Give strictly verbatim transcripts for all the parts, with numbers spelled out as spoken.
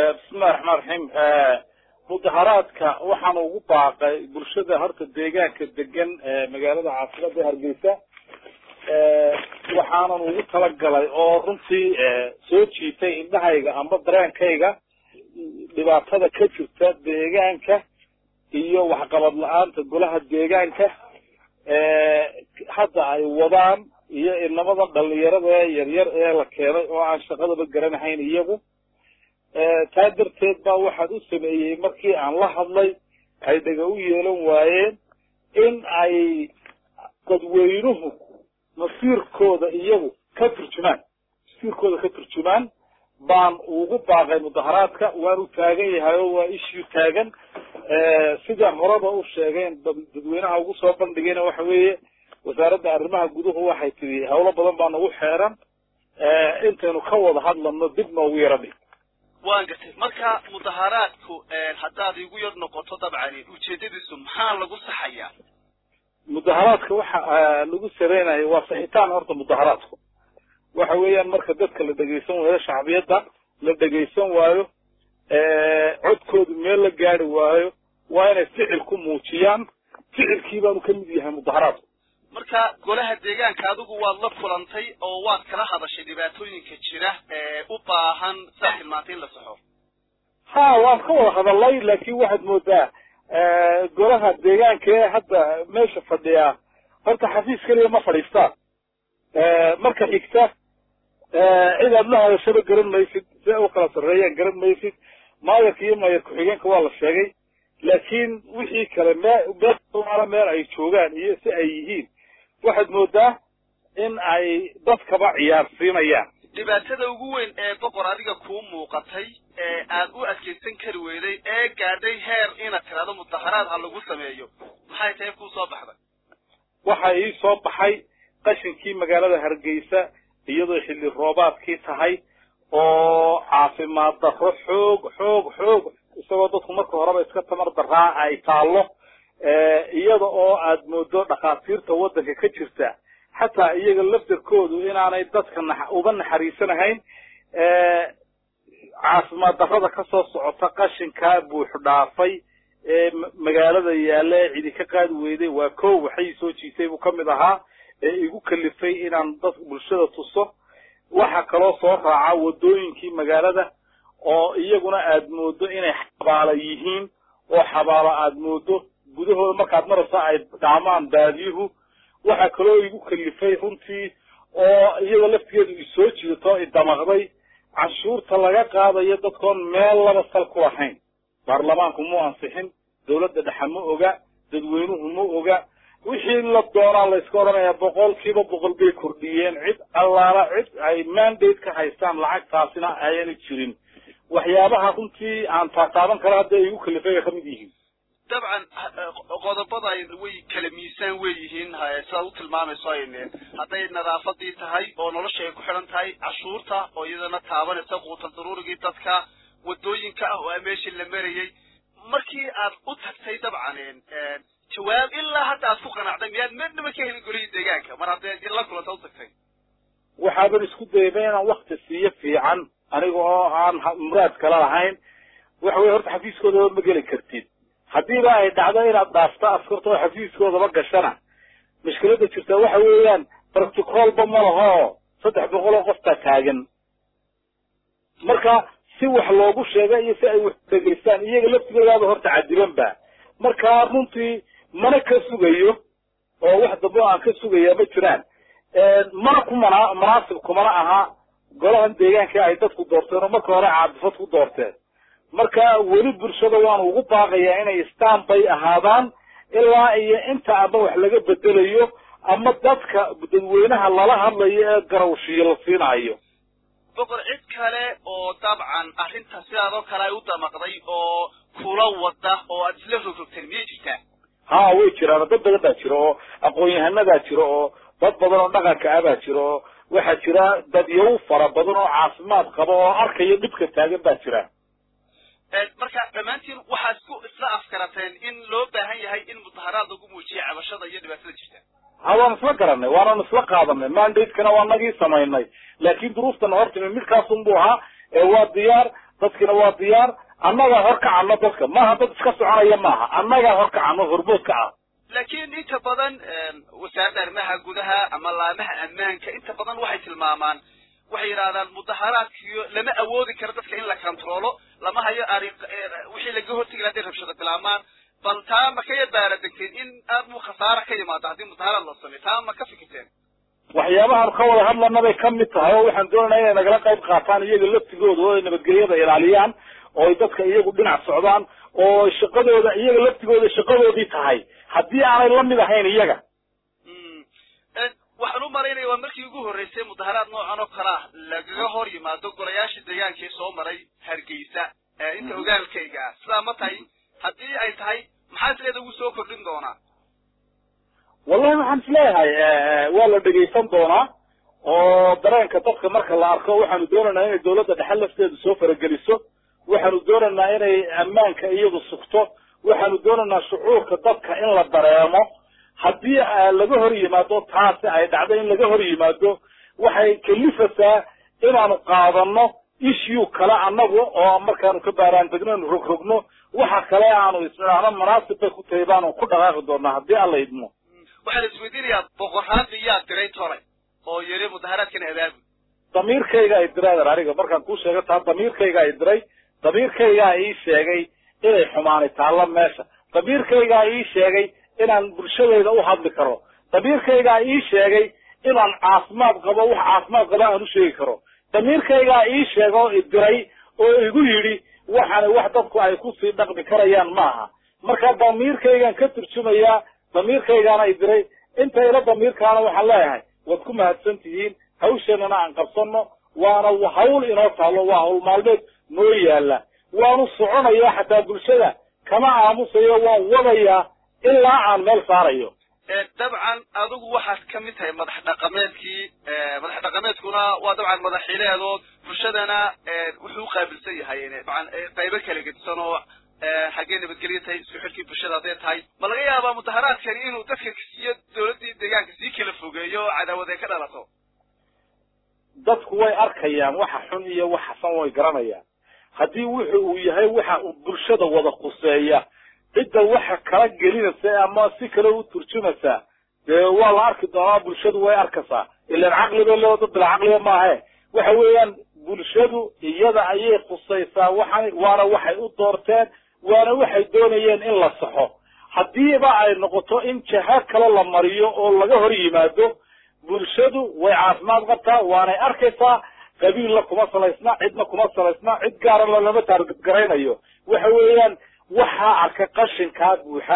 بسم الله الرحمن الرحيم مظاهراتك waxaan ugu baaqay bulshada horta deegaanka degan magaalada caasimada Hargeysa waxaan ugu talagalay oo runtii soo jiitay indhahayga amba dareenkayga dhibaatada ka jirta deegaanka iyo wax qabad la'aanta golaha deegaanka hadda ay wadaan iyo inamada dhalinyarada yar yar ee la keenay oo aan shaqadaba garanahayn iyagu taa darteed baa waxaad u sameeyey markii aan la hadlay ay dhaga u yeelan waayeen in ay dadweynuhu masiirkooda iyagu ka turjumaan masiirkooda ka turjumaan baan ugu baaqay mudaharaadka waan u taagan yahay oo waa ishii taagan sida horeba u sheegeen dadweynaha ugu soo bandhigayna waxa weeye wasaaradda arrimaha guduhu waxay tiri hawlo badan baa nagu xeeran intaynu ka wada hadlano dib noogu yaradhi waan gartay marka mudaharaadku haddaad igu yar noqoto dabcan ujeedadiisu maxaa lagu saxayaa mudaharaadka waxa lagu sareenayo waa saxitaan horta mudaharaadku waxa weeyaan marka dadka la dhageysan waayo shacbiyada la dhageysan waayo codkoodu meel la gaari waayo waa inay ficil ku muujiyaan ficilkii baanu ka mid yahay mudaharaadku marka golaha deegaanka adigu waad la kulantay oo waad kala hadashay dhibaatooyinka jira ee u baahan saxilmaantii la saxo ha waan ka wada hadalay laakiin waxaad moodaa golaha deegaanka ee hadda meesha fadhiya horta xafiis kaliya ma fadhiistaan marka xigta cid aad la hadashaba garan maysid si u kala sarreeyaan garan maysid maayarka iyo maayar ku-xigeenka waa la sheegay laakiin wixii kale meel meel ay joogaan iyo si ay yihiin waxaad moodaa in ay dadkaba ciyaarsiinayaan dhibaatada ugu weyn ee boqor adiga kuu muuqatay ee aad u adkaysan kari weyday ee gaadhay heer inaad tiraado mudaharaad ha lagu sameeyo maxay tahay kuu soo baxday waxa ii soo baxay qashinkii magaalada Hargeysa iyadoo xilli roobaadkii tahay oo caafimaad darro xoog xoog xoog isagoo dadku marka horeba iska tamar daraa ay taalo iyada oo aad moodo dhaqaatiirta waddanka ka jirta xataa iyaga lafdarkoodu inaanay dadka uga naxariisanahayn caafimaad darrada ka soo socota qashinka buux dhaafay ee magaalada yaalla ee cidi ka qaadi weyday waa koow waxay soo jiitay buu ka mid ahaa ee igu kalifay inaan dad bulshada tuso waxa kaloo soo raaca wadooyinkii magaalada oo iyaguna aad moodo inay xabaala yihiin oo xabaala aad moodo gudahooda markaad marayso ay dhaamaan baadiyuhu waxa kaloo igu kalifay runtii oo iyaga laftigeedu isoo jidato idamaqday cashuurta laga qaadayo dadkoon meel laba sal ku lahayn baarlamaanku mu ansixin dawladda dhexe ma oga dadweynuhu ma oga wixii la doonaa la iska odhanayaa boqolkiiba boqol bay kordhiyeen cid allaala cid ay mandate ka haystaan lacagtaasina ayana jirin waxyaabaha runtii aan taataaban kara hadda igu kalifay ka mid yihiin dabcan qodobada way kala miisaan way yihiin sidaad u tilmaamayso hadday nadaafadii tahay oo nolosha ay ku xidhan tahay cashuurta oo iyadana taabanaysa quutal daruurigii dadka wadooyinka ah oo meeshii la marayay markii aad u tagtay dabcan jawaab ilaa hadda aad ku qanacday miyaad midnaba ka helin golihii deegaanka mar hadday la kulanta u tagtay waxaaban isku dayay inaan wakti siiyo fiican aniga oo aan muraad kala lahayn waxa weeye horta xafiiskooda ma geli kartid haddiiba ay dhacdo inaad dhaafto askarta oo xafiiskoodaba gashana mushkiladda jirta waxa weeyaan protocolba ma laho saddex boqol oo qoftaa taagan marka si wax loogu sheega iyo si ay wax dhegaystaan iyaga laftigoodaaba horta cadibanba marka runtii mana ka sugayo oo wax dambe aan ka sugayaa ma jiraan mana ku mana munaasib kumana aha golahan deegaanka ay dadku doorteen oo marka hore caadifad ku doorteen marka weli bulshada waan ugu baaqayaa inay istaan bay ahaadaan ilaa iyo inta ama wax laga bedelayo ama dadka dadweynaha lala hadlayo ee garawshiyo la siinayo boqor cid kale oo dabcan arrinta sidaadoo kale ay u damaqday oo kula wada oo aad isla rogrogteen miyay jirtaa ha way jiraan dad badan baa jira oo aqoon-yahanadaa jira oo dad badan oo dhaqanka ah baa jira oo waxaa jira dad yaw fara badan oo caafimaad qaba oo arkaya dhibka taagan baa jira marka dhammaantiin waxaad ku isla afkarateen in loo baahan yahay in mudaharaad lagu muujiyo cabashada iyo dhibaatada jirta ha waan isla garanay waanaan isla qaadanay mandate-kana waa nagii samaynay laakiin duruuftana hortimi midkaasun buu ahaa ee waa diyaar dadkina waa diyaar annagaa hor kacano dadka maaha dad iska soconaya maaha annagaa hor kacano hormood ka ah laakiin inta badan wasaaradda arrimaha gudaha ama laamaha ammaanka inta badan waxay tilmaamaan waxay yidhahdaan mudaharaadkiyo lama awoodi karo dadka in la controlo lama hayo ari wixii laga hortegi lahaa rabshada bilaamaan bal taa ma ka yabaara degteen in aad mu khasaare ka yimaado haddii mudaharaad loo sameeyo taa ma ka fikirteen waxyaabahan ka wada hadlana bay ka mid tahay oo waxaan doonayaa inay nagala qayb qaataan iyaga laftigooda oo ay nabadgelyada ilaaliyaan oo dadka iyagu dhinac socdaan oo shaqadooda iyaga laftigooda shaqadoodii tahay haddii aanay la mid ahayn iyaga waxaan u malaynaya waa markii ugu horreysay mudaharaad noocan oo kale ah lagaga hor yimaado golayaashii deegaankii soo maray Hargeysa inta ogaalkayga ah sidaa ma tahay haddii ay tahay maxaa sideeda ugu soo kordhin doonaa wallahi waxaan isleeyahay waa la dhegaysan doonaa oo dareenka dadka marka la arko waxaanu doonaynaa inay dawladda dhexe lafteedu soo farageliso waxaanu doonaynaa inay ammaanka iyadu sugto waxaanu doonaynaa shucuurka dadka in la dareemo haddii laga hor yimaado taasi ay dhacdo in laga hor yimaado waxay kalifasaa inaanu qaadano issue kale annagu oo markaanu ka baaraan degno inu rogrogno waxa kale aanu isnidhaahno munaasib bay ku tahay baanu ku dhaqaaqi doonaa haddii alla idmo waxaan isweydiinayaa boqorraadii yaa diray tolay oo yiri mudaharaadkan abaabul damiirkayga ay diray aniga markaan kuu sheego taa damiirkayga ay diray damiirkayga ii sheegay inay xumaani taalla meesha damiirkayga ii sheegay inaan bulshadayda u hadli karo damiirkayga ii sheegay inaan caafimaad qabo wax caafimaad qaba aan u sheegi karo damiirkayga ii sheego idiray oo igu yidhi waxaana wax dadku ay ku sii dhaqmi karayaan maaha marka damiirkaygaan ka turjumayaa damiirkaygaana idiray inta ila damiirkaana waxaan leeyahay waad ku mahadsan tihiin hawsheenana aan qabsanno waana hawl inoo taalo waa hawl maalmeed noo yaala waanu soconayaa xataa bulshada kama aamusayo waan wadayaa ilaa aan meel saarayo dabcan adigu waxaad ka mid tahay madax dhaqameedkii madax dhaqameedkuna waa dabcan madaxileedood bulshadana wuxuu qaabilsan yahay dabcan qaybo kala gedisan oo xaggee nabadgelyo tahay isku xidhkii bulshada hadday tahay ma laga yaabaa mudaharaadkani inuu dadka iyo dawladdii deegaanka sii kala fogeeyo oo cadaawad ay ka dhalato dadku way arkayaan waxa xun iyo waxa san way garanayaan haddii wuxu uu yahay waxa uu bulshada wada khuseeya cidda waxa kala gelinaysa ama si kale u turjumaysa dee waa la arki doonaa bulshadu way arkaysaa ilaan caqliba loo dad bila caqliba maahe waxa weeyaan bulshadu iyada ayay khusaysaa waxan waana waxay u doorteen waana waxay doonayeen in la saxo haddiiba ay noqoto in jaha kale la mariyo oo laga hor yimaado bulshadu way caafimaad qabtaa waanay arkaysaa qabiilla kuma salaysna cidna kuma salaysna cid gaarana lama taargad garaynayo waxa weeyaan waxaa arka qashinkaa buuxa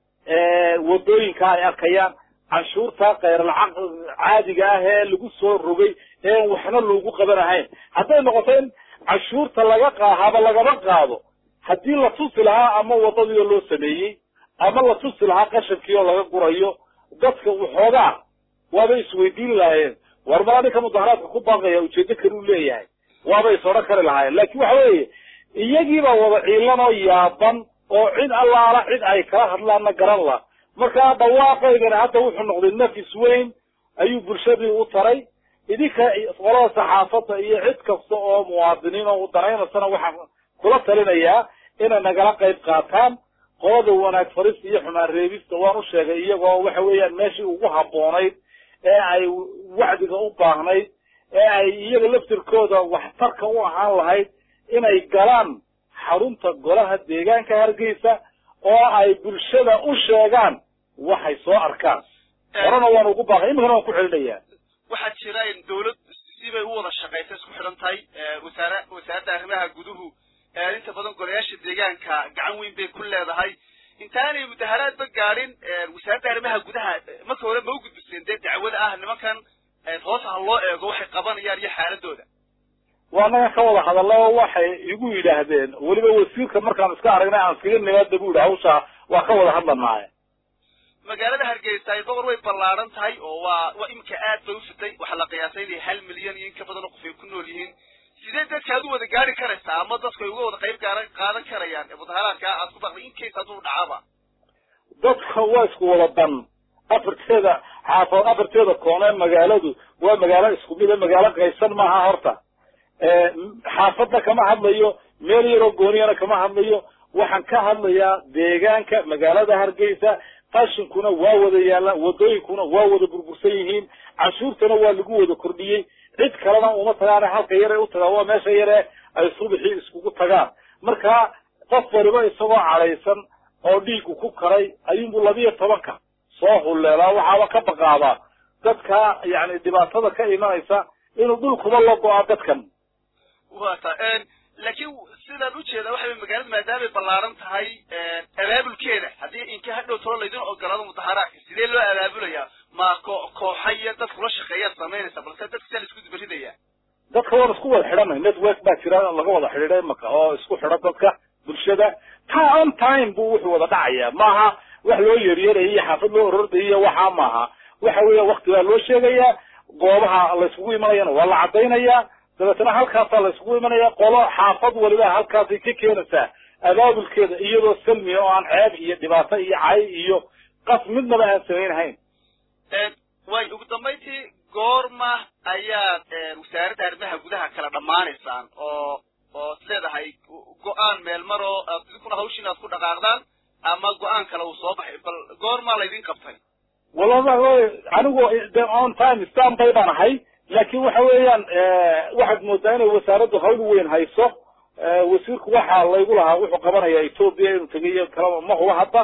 wadooyinka ay arkayaan canshuurta khayralcaq caadiga ah ee lagu soo rogay een waxna loogu qabanahayn hadday noqoto in canshuurta laga qaahaba lagama qaado haddii la tusi lahaa ama wadadii oo loo sameeyey ama la tusi lahaa qashinkii oo laga gurayo dadka waxoogaa waabay isweydiin lahaayeen war mala ninka mudaharaadka ku baaqaya ujeedo kale u leeyahay waabay is odhan kari lahaayeen laakiin waxa weeye iyagiiba wada ciilan oo yaaban oo cid allaala cid ay kala hadlaanna garan la markaa dhawaaqaygana hadda wuxuu noqday nafis weyn ayuu bulshadii u taray idinka qolada saxaafadda iyo cid kasta oo muwaadiniin oo u daraynaysana waxaan kula talinayaa inay nagala qayb qaataan qolada wanaag farista iyo xumaan reebista waan u sheegay iyagoo waxa weeyaan meeshii ugu habboonayd ee ay wacdiga u baahnayd ee ay iyaga laftirkooda waxtarka u ahaan lahayd inay galaan xarunta golaha deegaanka Hargeysa oo ay bulshada u sheegaan waxay soo arkaan horena waan ugu baaqay imikana waan ku celinayaa waxaa jira in dawlad sibay u wada shaqaysa isku xidhan tahay wasaara wasaaradda arrimaha guduhu inta badan golayaasha deegaanka gacan weyn bay ku leedahay intaanay mudaharaadba gaadhin wasaaradda arrimaha gudaha marka hore ma u gudbiseen dee dacwada ah nimankan hoos ha loo eego waxay qabanayaan iyo xaaladooda waanaga ka wada hadalay oo waxay igu yidhaahdeen weliba wasiirka markaan iska aragnay aan iskaga nimaada buu yidhi hawsha waa ka wada hadlanaaye magaalada Hargeysa ay boqor way ballaaran tahay oo waa waa imka aad bay u fitay waxa la qiyaasay inay hal milyan iyo in ka badan oo qof ay ku nool yihiin sidee dadka aad u wada gaari karaysaa ama dadku ay uga wada qayb gaaran qaadan karayaan mudaharaadka aad ku baqday in case haduu dhacaba dadka waa isku wada dan afarteeda xaafad afarteeda koonee magaaladu waa magaalo isku mid ah magaalo qaysan maaha horta xaafadda kama hadlayo meel yaroo gooniyana kama hadlayo waxaan ka hadlayaa deegaanka magaalada Hargeysa qashinkuna waa wada yaala wadooyinkuna waa wada burbursan yihiin cashuurtana waa lagu wada kordhiyay cid kalena uma tagaan halka yar ay u tagaan waa meesha yar ay subaxii iskugu tagaan marka qof waliba isagoo calaysan oo dhiig ku karay ayuu labiyo tobanka soo huleelaa waxa ka baqaada dadka yaani dhibaatada ka imanaysa inuu dhulkuba la go'o dadkan waata een laakiin sidaan u jeedaa waxa magaalada maadaama ballaaran tahay abaabulkeeda hadii inka hadhow tolo leedin ogolaado mudaharaadka sidee loo abaabulayaa ma kooxaya dad kula shaqeeya sameynaysa balse dadka sal isku dibridaya dadka waa isku wada xidhanay network baa jira laga wada xidhiidhay marka oo isku xidhan dadka bulshada ta on time buu wuxuu wada dhacaya maaha wax loo yeeriyeeray xafad loo orordayo waxa maaha waxa weeye waqtiga loo sheegaya goobaha la isku imanayana waa la cadeynaya dabeetana halkaas la isku imanaya qolo xaafad waliba halkaas ka keenaysa abaabulkeeda iyadoo salmi oo aan ceeb iyo dhibaato iyo cay iyo qas midnaba aan sameeynayn ee way ugu dambeyntii goorma ayaa wasaaradda arrimaha gudaha kala dhamaanaysaan oo oo sideedahay go'aan meel maro kuna hawshin aad ku dhaqaaqdaan ama go'aan kale uu soo baxay bal goorma la idin qabtay والله anigu the on time stand by baan ahay laakiin waxa weeyaan waxaad moodaa inay wasaaraddu hawl weyn hayso wasiirku waxa la igu lahaa wuxuu qabanayaa Ethiopia inuu tagayo kala ma huwa hadda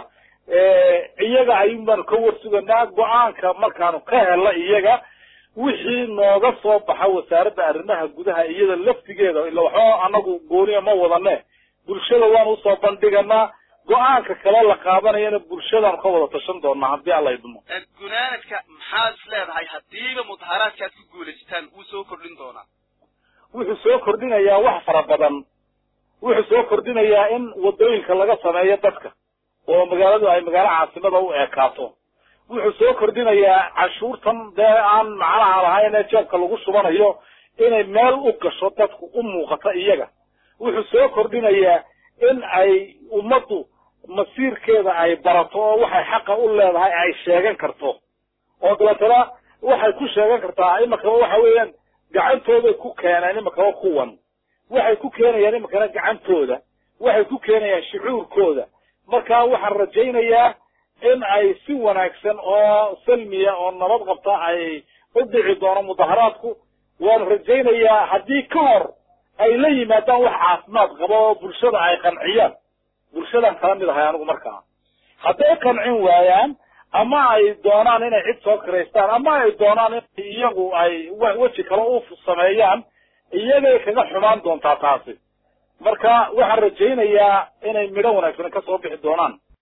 iyaga ayuu baan ka warsuganaa go'aanka markaanu ka helay iyaga wixii nooga soo baxa wasaaradda arrimaha gudaha iyada laftigeeda ila waxa anagu gooniya ma wadane bulshada waan u soo bandhiganaa go'aanka kale la qaadanayna bulshada ka wada tashan doona hadii alla idmo gunaanadka maxaad leedahay hadiiba mudaharaadka ku guuleystaan uu soo kordhin doona wuxuu soo kordhinayaa wax fara badan wuxuu soo kordhinayaa in wadooyinka laga sameeyo dadka oo magaaladu ay magaalo caasimada u eekaato wuxuu soo kordhinayaa cashuurtan dee aan macnaha lahayn ee jeebka lagu shubanayo inay meel u gasho dadku u muuqato iyaga wuxuu soo kordhinayaa in ay ummadu masiirkeeda ay barato oo waxay xaq u leedahay ay sheegan karto oo dalatana waxay ku sheegan kartaa imaka waxa weeyaan gacantooda ku keeneen imaka kuwan waxay ku keenayaan imaka gacantooda waxay ku keenayaan shucuurkooda marka waxaan rajaynayaa in ay si wanaagsan oo salmiya oo nabad qabta ay u dhici doono mudaharaadku waan rajaynayaa hadii ka hor ay la yimaadaan wax caafimaad qabo bulshada ay qanciyaan bulshada kala mid ah anigu markaa haday qancin waayaan ama ay doonaan inay cid soo kareystaan ama ay doonaan in iyagu ay waji kale u sameeyaan iyaga kaga xumaan doontaa taasi marka waxaan rajaynayaa inay midho wanaagsan ka soo bixi doonaan